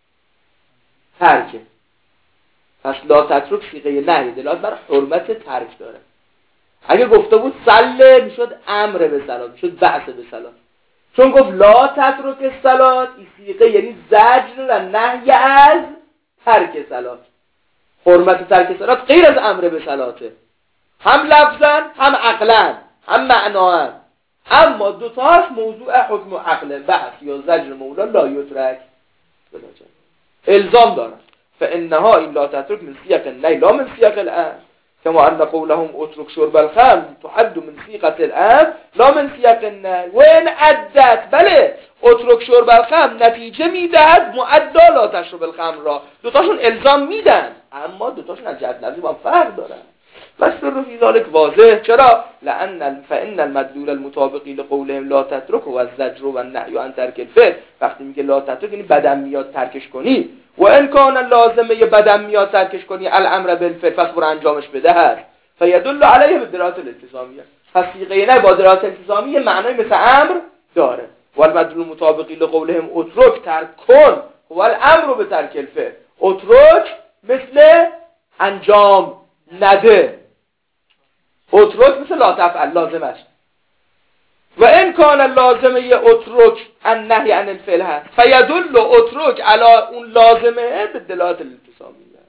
ترکه. پس لا تترک صیغه نهی دلالت بر حرمت ترک داره. اگه گفته بود صله میشد امر به صلات، میشد بعث به صلات. چون گفت لا تترک الصلات این صیغه یعنی زجر و نهی از ترک صلات. حرمت ترک صلات غیر از امر به صلاته، هم لفظا هم عقلا هم معناً. اما دوتاش موضوع حکم و عقل بحث یا زجر مولا لا یترک الزام دارن. فانها این لا تترک من سیاق النهی لا من سیاق الامر كما ان قولهم اترك شرب الخمر تعد من صيغه الامر لا من سیاق النهی. وان عدت بله اترك شرب الخمر نتیجه میدهد معدا لا تشرب الخمر را. دوتاشون الزام میدن اما دوتاشون از جهت لفظی با فرق دارن. والسر في ذلك واضح. چرا؟ فإن المدلول المطابق لقولهم لا تترك و الزجر و النهي عن ترك الفعل. وقتی میگه لا تترك یعنی بدم میاد ترکش کنی. و ان کان لازمه بدم میاد ترکش کنی الامر بالفعل پس برو انجامش بده هست. فیدل علیه بالدلالات الالتزامیه. پس صیغه نه با دلالات التزامیه معنای مثل امر داره. والمدلول المطابق لقولهم اترك ترک کن و الامر بترک الفعل. اترك مثل انجام نده، اترک مثل لا تفعل لازمش. و ان کان لازمه اترک النهی عن الفعل هست فیدل اترک علی اون لازمه به دلالت الالتزامیه.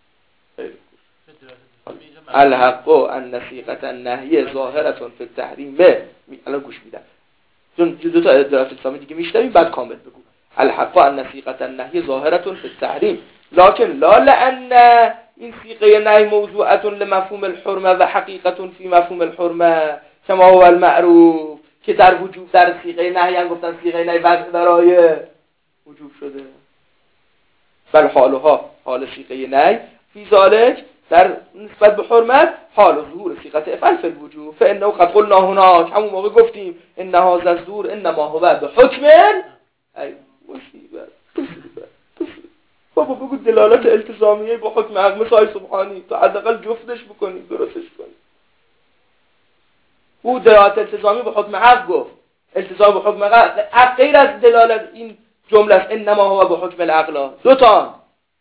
الحق ان صيغه النهی ظاهره فی التحریم. الان گوش میدم چون دو تا دلالت التزامی دیگه میشنویم بعد کامل بگو. الحق ان صيغه النهی ظاهره فی التحریم لكن لا لان این صيغه نهی موضوعه لمفهوم الحرمه و حقیقه فی مفهوم الحرمه کما هو المعروف. که در وجوب در صيغه نهی هم گفتن صيغه نهی وضع برای وجوب شده. بل حالها حال صيغه نهی فی ذالک در نسبت به حرمت حال ظهور صيغه افعل فی الوجوب. فانه قد قلنا هناك همون موقع گفتیم ان هذا الظهور انما هو بحکم ای مصیبت. بابا بگو دلالت التزامیه با حکم عقل مثل سبحانی تو حداقل جفتش بکنی درستش کنی. او دلالت التزامی با حکم عقل گفت، التزام با حکم عقل غیر از دلالت این جمله است انما هو با حکم العقل. دو تا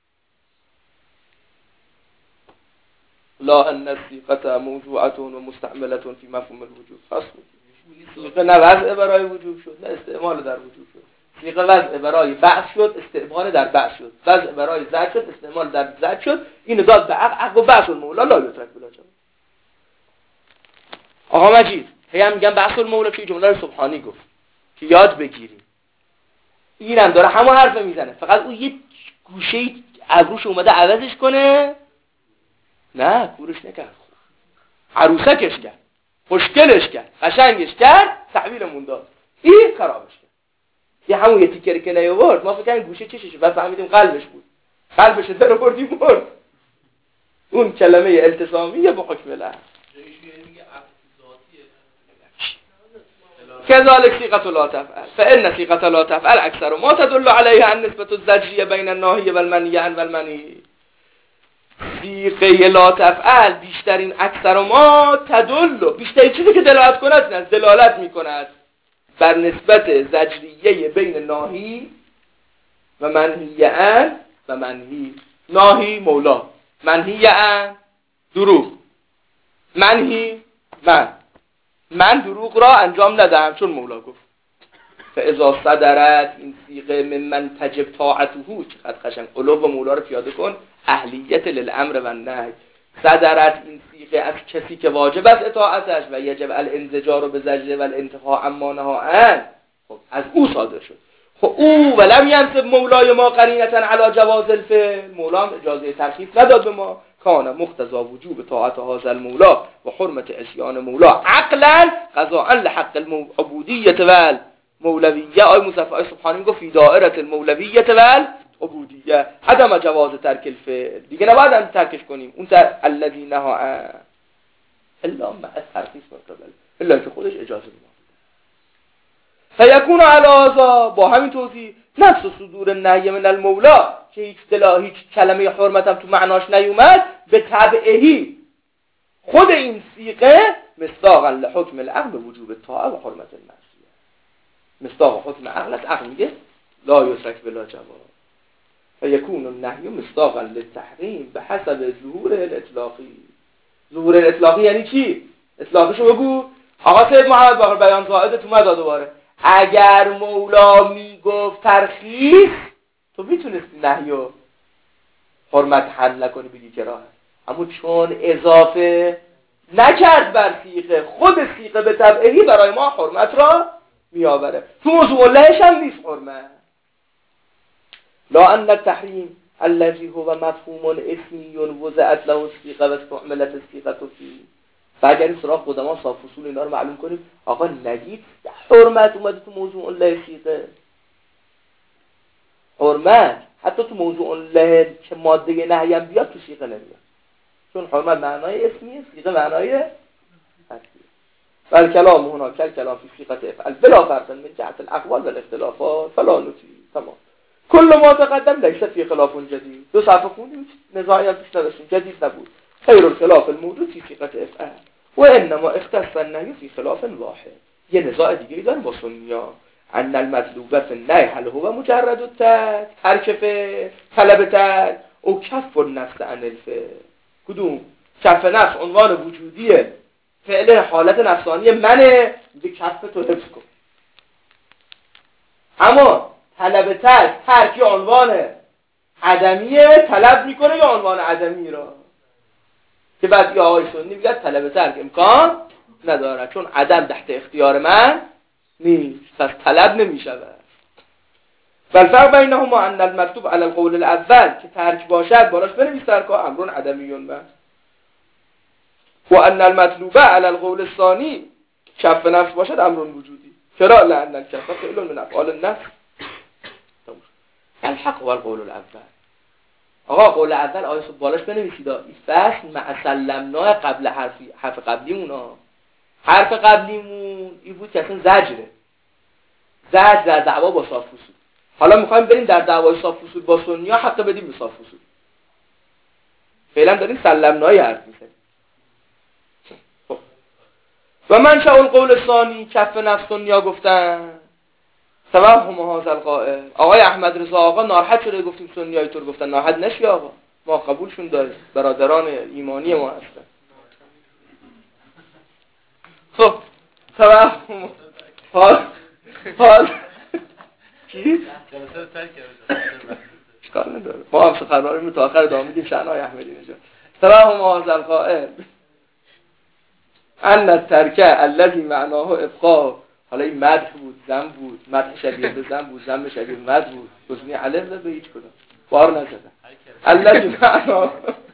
لا ان الصيغه موضوعه و مستعمله فی مفهوم الوجوب. صيغه نه وضع برای وجوب شد نه استعمال در وجوب شد. صيغه وضع برای بعث شد استعمال در بعث شد. وضع برای زد شد استعمال در زد شد. اینو داد به عقل و بعث المولا لا یترک بلا جواب. آقا مجید هم میگن بحث المولا توی جمله رو سبحانی گفت که یاد بگیریم. اینم داره همون حرف میزنه، فقط اون یه گوشه ابروش اومده عوضش کنه. نه کورش نکرد، عروسکش کرد، خوشگلش کرد، قشنگش کرد، تحویلمون داد، این خرابش کرد. یه همون یه تیکری که نیاورد ما فکر کردیم گوشه چششه، بعد فهمیدیم قلبش بود، قلبش در آوردیم برد. اون کلمه التزامیه با حکم لفظ. كذلك صيغة لا تفعل فإن صيغة لا تفعل أكثر ما تدل عليها النسبة الزجرية بين الناهي والمنهي عنه والمنهي. صيغه لا تفعل بیشترین اکثر ما تدل، بیشترین چیزی که دلالت کند دلالت میکند بر نسبت زجریه بین ناهی و منهی عنه و منهی. ناهی مولا، منهی عنه دروغ، منهی من دروغ را انجام ندهم چون مولا گفت. فاذا صدرت این صیغه ممن تجب طاعته، چقدر قشنگ قلوب و مولا رو پیاده کن، اهلیت للامر و النهی. صدرت این صیغه از کسی که واجب است اطاعتش و یجب الانزجار به زجر و الانتهاء عما نهی عنه، خب از او صادر شد. خب او ولم ینسب مولای ما قرینة علی جواز الفعل، مولا اجازه ترخیص نداد به ما. کان مقتضی وجوب طاعت هذا المولا و حرمت عصیان مولا عقلا قضاء لحق العبودیة والمولویه. آی مصطفی آی سبحانی گفت فی دائره المولویه والعبودیه عدم جواز ترک الفعل، دیگه نباید هم ترکش کنیم. اون الذی نهى الا مع ترخیص مقابل، الا که خودش اجازه میده. فیکون علی هذا، با همین توضیح، نفس صدور النهی من المولا که هیچ کلمه حرمت هم تو معناش نیومد، به تبعهی خود این صیغه مصداقا لحکم العقل وجوب الطاعه و حرمت المعصیه. مصداق حکم عقل است، عقل میگه لا یترک بلا جواز. فیکون النهی مصداقا للتحریم به حسب ظهور الاطلاقی. ظهور الاطلاقی یعنی چی؟ اطلاقشو بگو. آقا سید محمد باقر بیان زائد تو مدا دوباره. اگر مولا میگفت ترخیص، تو میتونستی نهی و حرمت حل نکنی بگی کراهه، اما چون اضافه نکرد بر صیغه، خود صیغه به تبعهی برای ما حرمت را میآوره. تو موضوع لهش هم نیست حرمت. لا ان التحریم الذي هو مفهوم اسمی وضعت له الصيغه و استعملت الصيغه فيه. اگر سراغ قدما صاف اصول اینا رو معلوم کنیم، آقا نگید حرمت اومده تو موضوع له صیغه. حرمت حتی تو موضوع له که ماده نهی هم بیاد تو صیغه نمیاد، چون حرمت معنای اسمیه، صیغه معنای اصلیه. بل کلام هنا کل کلام فی صیغه افعل بلا فرق من جهت الاقوال و الاختلافات فلا نطیع. تمام. کل ما تقدم لیس فی خلاف جدید. دو صفحه خوندیم، نزاعی هم پیش نداشتیم، جدید نبود. خیر الخلاف الموجود فی صیغه افعل و انما اختص النهی فی خلاف واحد. یه نزاع دیگه داریم با سنی‌ها. ان المطلوب فی النهی هل هو مجرد الترک، ترک فعل، طلب ترک، او کف النفس عن الفعل. کدوم؟ کف نفس عنوان وجودیه، فعل حالت نفسانی منه، به کف تو حفظ کن. اما طلب ترک یا عنوان عدمیه، طلب میکنه یا عنوان عدمی را، که بعد یا آقای سنی میگه طلب ترک امکان نداره چون عدم تحت اختیار من نیست، پس طلب نمیشود. فالفرق بینهما ان المطلوب علی القول الاول که ترک باشد بالاش بنویس ترک امر عدمیون و ان المطلوب علی القول الثانی کف نفس باشد امر وجودی. چرا؟ لان الکف فعل من افعال النفس. الحق و القول الاول. آقا قول اول آیه بالاش بنویسید فصل مع سلمنا قبل حرف قبلیمون حرف قبلیمون این بود که اصلا زجره، زجر در دعوا با صاف اصول. حالا میخوایم بریم در دعوای صاف اصول با سنی ها حق بدیم به صاف اصول. فعلا داریم سلمنای حرف میزنیم. خب و منشأ القول الثانی کف نفس سنی ها گفتن توهم هذا القائل. آقای احمد رضا آقا ناراحت شده گفتیم سنی های طور گفتن، ناراحت نشی آقا، ما قبولشون داریم، برادران ایمانی ما هستن. خب توهم حال کی؟ اشکال نداره، ما هم سخنرانی تا آخر ادامه میدیم شأنهای احمدی نژاد. توهم هذا القائل ان الترکه الذی معناه ابقاء. حالا این مدح بود، ذم بود، مدح شبیه به ذم بود، ذم شبیه به مدح بود، گزینه الف به هیچ کدوم بار نزدن. الذی معناه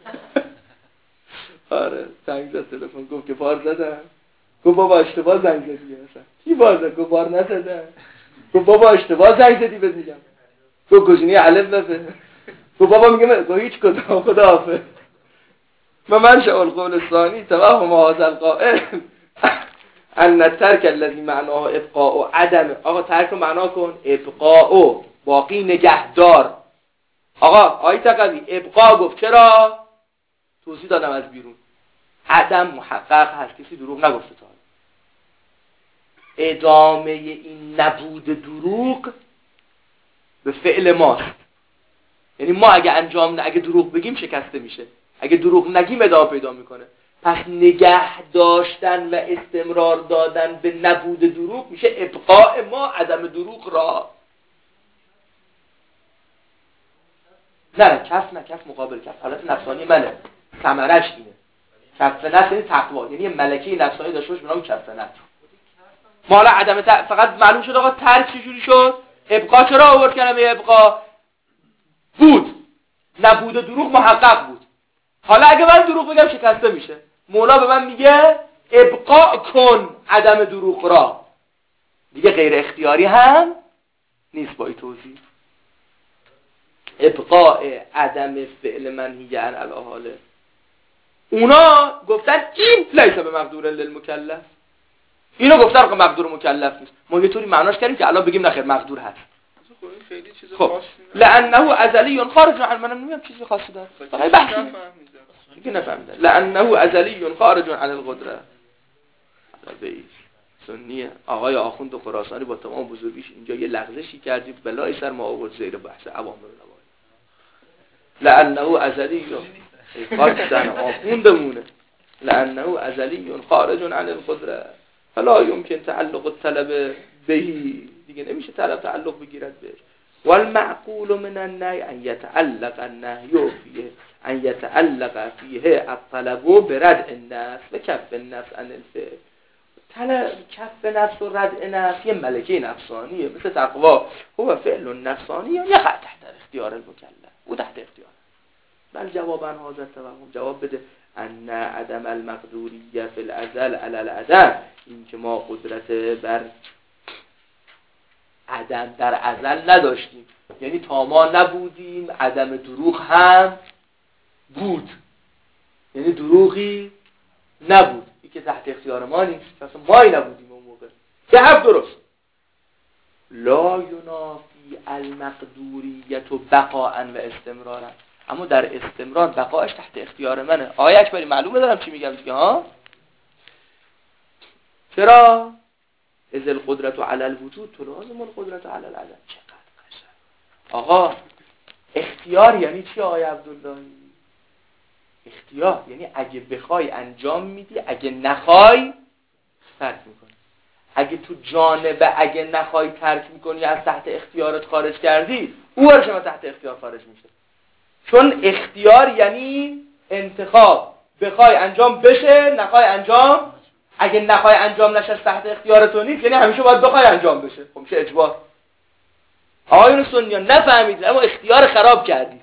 آره زنگ زد تلفن گفت که بار زدن. گفت بابا اشتباه زنگ زدی مثلا. کی بار زد؟ گفت بار نزدن. گفت بابا اشتباه زنگ زدی بهت میگم. گفت گزینه الف به. گفت بابا میگم گفت هیچ کدوم. خداحافظ. من شاء القول الثانی توهم هذا القائل ان الترک الذی معناه ابقاء و عدم. آقا ترک رو معنا کن ابقاء و باقی نگهدار. آقا آیه تقوی ابقاء گفت چرا؟ توضیح دادم از بیرون. عدم محقق هست، کسی دروغ نگفته تا ادامه این نبود دروغ به فعل ماست. یعنی ما اگه دروغ بگیم شکسته میشه، اگه دروغ نگیم ادامه پیدا میکنه. پس نگه داشتن و استمرار دادن به نبود دروغ میشه ابقاء ما عدم دروغ را. نه کف مقابل کف حالت نفسانی منه، ثمرش اینه. کف نفس یعنی تقوا، یعنی ملکه نفسانی داشته باش به نام کف نفس. ما حالا عدم فقط معلوم شد آقا ترک چجوری شد؟ ابقا چرا آورد کلمه ابقا؟ بود نبود دروغ محقق بود. حالا اگه من دروغ بگم شکسته میشه. مولا به من میگه ابقا کن عدم دروغ را. دیگه غیر اختیاری هم نیست. با این توضیح ابقاء عدم فعل منهی عن الحاله. اونا گفتن این لیس به مقدور للمکلف. اینو گفتن که مقدور مکلف نیست. ما یه طوری معناش کردیم که الان بگیم نخیر مقدور هست. خیلی چیز خب خاصی لانه ازلی خارج عن، منم نمیگم چیزی خاصی داره. فقط بحث دیگه نفهمیدن. لانه ازلی خارج عن القدره. ربی سنیه آقای آخوند خراسانی با تمام بزرگیش اینجا یه لغزشی کردی بلای سر ما آورد زیر بحث عوامل نواهی. لانه ازلی خارج آخوندمونه. لانه ازلی خارج عن القدره فلا يمكن تعلق الطلب بهی. دیگه نمیشه تعلق بگیرد بهش. والمعقول من النهی ان يتعلق النهی فیه ان يتعلق فیه الطلب برد النفس و کف النفس عن الفعل. کف نفس و رد نفس یه ملکه نفسانیه مثل تقوا. هو فعل نفسانی یقع تحت اختیار المکلف او تحت اختیار. بل جواب عن هذا التوهم جواب بده ان عدم المقدوریه فی الازل علی العدم. این که ما قدرت بر عدم در ازل نداشتیم، یعنی تا ما نبودیم عدم دروغ هم بود، یعنی دروغی نبود. این که تحت اختیار ما نیست، اصلا مایی نبودیم اون موقع. که حرف درست. لا ینافی المقدوریت و بقاء و استمرارا. اما در استمرار بقایش تحت اختیار منه. آقای اکبری معلومه دارم چی میگم دیگه ها؟ چرا؟ از القدرت علی الوجود تو لازم القدرت علی العدم. چقدر قشنگ. آقا اختیار یعنی چی آقای عبداللهی؟ اختیار یعنی اگه بخوای انجام میدی، اگه نخوای ترک میکنی. اگه تو جانب اگه نخوای ترک میکنی، از تحت اختیارت خارج کردی، او هر شما تحت اختیار خارج میشه. چون اختیار یعنی انتخاب، بخوای انجام بشه، نخوای انجام. اگه نخوای انجام نشه تحت اختیار تو نیست، یعنی همیشه باید بخوای انجام بشه. خب میشه اجبار. آقایون سنیان نفهمید اما اختیار خراب کردید.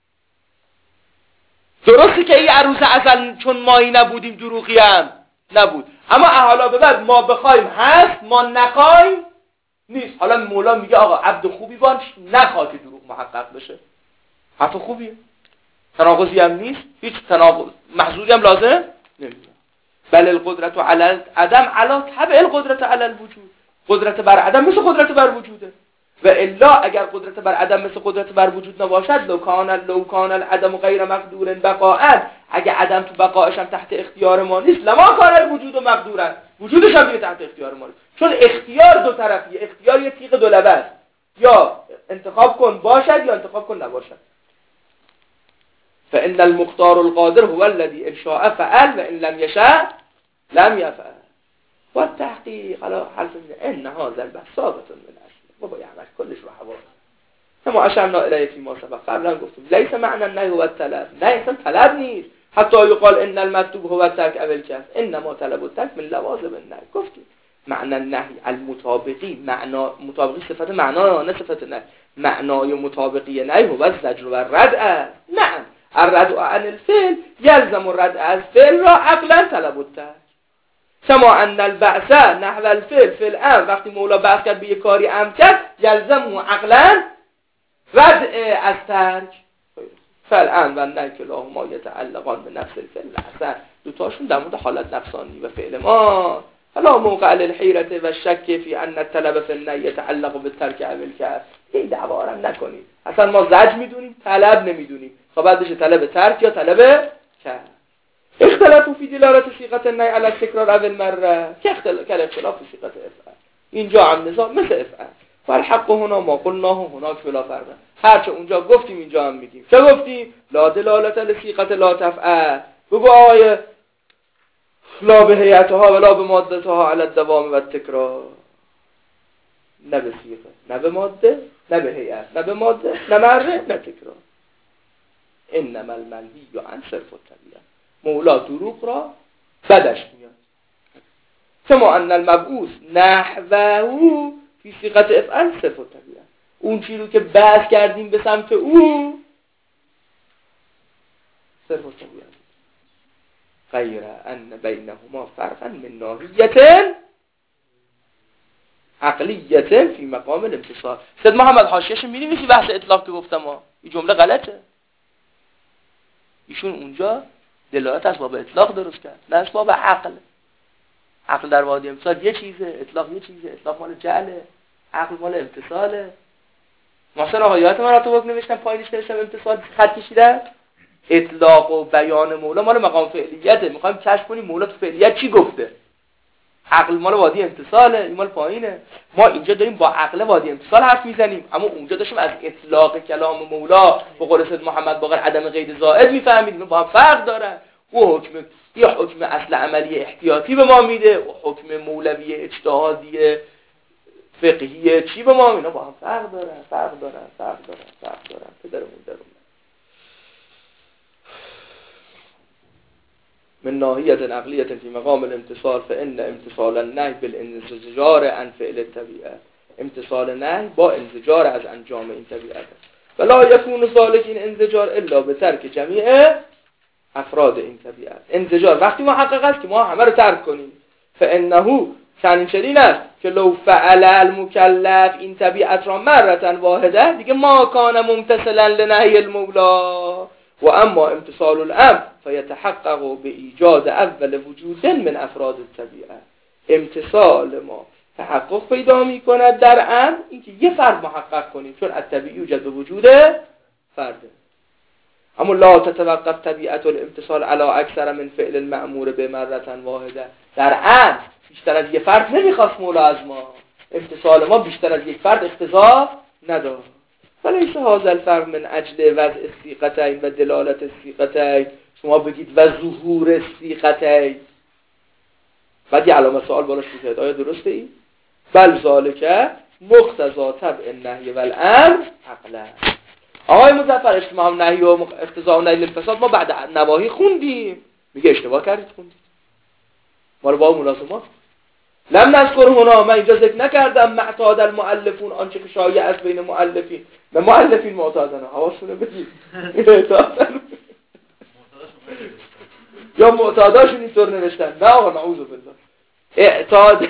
درسته که این عروس ازل چون مایی نبودیم دروغی هم نبود، اما حالا به بعد ما بخوایم هست، ما نخوایم نیست. حالا مولا میگه آقا عبد خوبی باش نخواه که دروغ محقق بشه. حرف خوبیه، تناقضی هم نیست، هیچ محظوری هم لازم نمیده. بل القدرت علی العدم علی تبع القدرت علی الوجود. قدرت بر عدم مثل قدرت بر وجوده. و الا اگر قدرت بر عدم مثل قدرت بر وجود نباشد، لو کان العدم غیر مقدور بقاء، اگر عدم تو بقایش هم تحت اختیار ما نیست، لما کان الوجود مقدورا، وجودش هم دیگه تحت اختیار ما نیست. چون اختیار دو طرفیه. اختیار یه تیغ دو لبه است، یا انتخاب کن باشد یا انتخاب کن نباشد. فان المختار القادر هو الذي ان شاء فعل و ان لم يشاء لم يفعل. و تحقیق حالا حرف میزنه ان هذا البحث ثابت من اصل. بابا یعنی کلش رو حواس. ما اشرنا الیه فی ما سبق قبلا گفتیم لیس معنی النهی و الطلب. نه اصلا طلب نیست. حتی یقال ان المطلوب هو الترک اول کف انما طلب الترک من لوازم النهی. گفتیم معنی النهی المطابقی، مطابقی صفت معنا نه صفت نهی. معنای مطابقی نهی هو الزجر و الردع. نعم الردع عن الفعل یلزم الردع از فعل را عقلا طلب الترک. کما ان البعث نحو الفعل فی الامر، وقتی مولا بعث کرد به یک کاری امر کرد یلزم عقلا ردع از ترک. فالامر و النهی کلاهما یتعلقان به نفس الفعل اصلا دوتاشون در مورد حالت نفسانی و فعل ما. فلا موقع للحیرة و شک فی ان الطلب فی النهی یتعلق بالترک اول کرد. این دعوا هم نکنید. اصلا ما زجر میدونیم، طلب نمیدونیم. خب بعد بشه طلب ترک یا طلب کرد. اختلافو فی دلالت صیغه النهی علی التکرار اول مره که اختلاف فی صیغه افعل. اینجا هم نظام مثل افعل. والحق هنا ما قلناه هناک بلا فرق. هرچه اونجا گفتیم اینجا هم میگیم. چه گفتیم؟ لا دلالت لصیغه لا تفعل. بگو آیه لا به هیئتها ولا به مادتها علی الدوام و التکرار. نه به صیغه، نه به ماده، نه به هیئت، نه به ماده، نه مره، نه تکرار. انما المنهی عن صرف الطبیعه. مولا دروغ را بدش میاد. کما ان المبعوث نحوه فی صیغه افعل صرف الطبیعه. اون چیزی رو که بحث کردیم به سمت او صرف الطبیعه. غیر ان بینهما فرقا من ناحیه عقلیه فی مقام الامتصال. سید محمد حاشیه‌اش می‌نویسی بحث اطلاق که گفتم ها. این جمله غلطه. ایشون اونجا دلالت از باب اطلاق درست کرد، نه از باب عقل. عقل در وادی امتصال یه چیزه، اطلاق یه چیزه. اطلاق مال جعله، عقل مال امتصاله. مثلا آقا یادت من تو نوشتم پایینش نوشتم امتصال خط کشیدم. اطلاق و بیان مولا مال مقام فعلیته. میخوایم کشف کنیم مولا تو فعلیت چی گفته. عقل مال وادی امتصاله، این مال پایینه. ما اینجا داریم با عقل وادی امتصال حرف میزنیم، اما اونجا داشتیم از اطلاق کلام مولا به قول سید محمد باقر عدم قید زائد میفهمیدیم. با هم فرق داره. او حکم یه حکم اصل عملی احتیاطی به ما میده و حکم مولوی اجتهادی فقهی چی به ما میده. با هم فرق دارن. پدرمون من ناحیه عقلیه فی مقام الامتصال فان امتصال النهی بالانزجار عن فعل الطبیعه. امتصال نهی با انزجار از انجام این طبیعت ولا یکون ذلک این انزجار الا به ترک جمیع افراد این طبیعت. انزجار وقتی محقق است که ما همه رو ترک کنیم. فانه چنین چنین است که لو فعل المکلف این طبیعت را مرة واحده دیگه ما کان ممتثلا لنهی المولا. و اما امتصال الامر فیتحقق به ایجاد اول وجود من افراد الطبیعه. امتصال ما تحقق پیدا می کند در امر اینکه یه فرد محقق کنیم، چون الطبیعی یوجد به وجود فرده. اما لا تتوقف طبیعت الامتصال علی اکثر من فعل المأمور به مرة واحده. در امر بیشتر از یه فرد نمیخواست مولا از ما. امتصال ما بیشتر از یک فرد اقتضا نداره. فلیس هذا الفرق من اجل وضع الصیغتین و دلالت الصیغتین. شما بگید و ظهور الصیغتین بعد یه علامه سوال بالاش بزنید آیا درسته این؟ بل ذالک مقتضا طبع النهی و الامر عقلا. آقای مظفر اجتماع نهی و اقتضا و نهی الفساد ما بعد نواهی خوندیم. میگه اشتباه کردید خوندید. ما رو با ملازمات لم نذکر هنا. من اینجا ذکر نکردم معتاد المؤلفون آنچه که شایع است بین مؤلفین. به مؤلفین معتادن. حواستونه بدید. یا معتاداشون اینطور نوشتن. نه آقا نعوذ بالله. اعتاد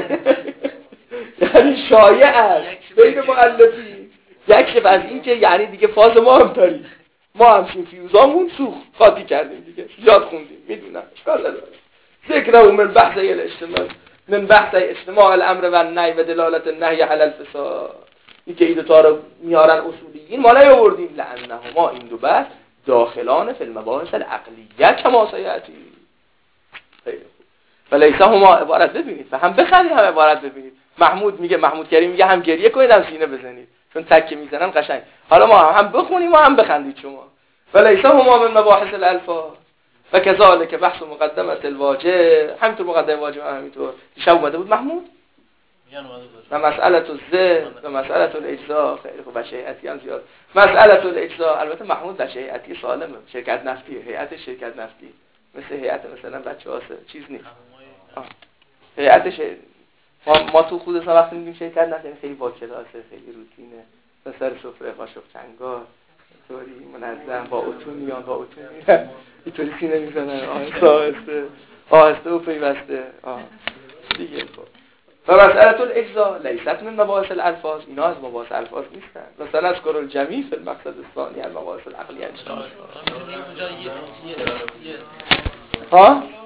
یعنی شایع است بین مؤلفین. یکشف از این که یعنی دیگه فاز ما هم داریم. ما همشون فیوزامون سوخت قاطی کردیم دیگه. زیاد خوندیم میدونم. اشکال نداره. ذکر من بحث الاجتماع من بحث اجتماع الامر و النهی و دلالت النهی علی الفساد. این که این دوتا رو میارن اصولیین ما نیاوردیم. لانهما این دو بحث داخلان فی المباحث العقلیه کما سیاتی. خیلی خوب. فلیس هما عبارت ببینید و هم بخندید هم عبارت ببینید. محمود میگه محمود کریم میگه هم گریه کنید هم سینه بزنید چون تکه میزنن قشنگ. حالا ما هم بخونیم و هم بخندید شما. فلیس هما من مباحث الالفاظ و کذالک بحث مقدمه الواجب. همینطور مقدمه واجب همینطور. دیشب اومده بود محمود و مسئله الذهن و مسئله الاجزاء. خیلی خوب. بچه هیئتی هم زیاد. مسئله الاجزاء البته محمود بچه هیئتی سالمه، شرکت نفتی، هیئت شرکت نفتی مثل هیئت مثلا بچه‌هاسه، چیز نیست. هیئتش ما تو خود اصلا وقتی میگیم شرکت نفتی خیلی با کلاسه، خیلی روتینه، مثلا سفره قاشق چنگار طوری منظم با اتو میان، با اتو میرن اینطوری سینه میزنن، آهسته و پیوسته دیگه. و مسئله الاجزاء لیست من مباحث الالفاظ، اینا از مباحث الفاظ نیستن. مثلا از کل الجمی فی المقصد الثانی المباحث العقلیه اجتماعی. ها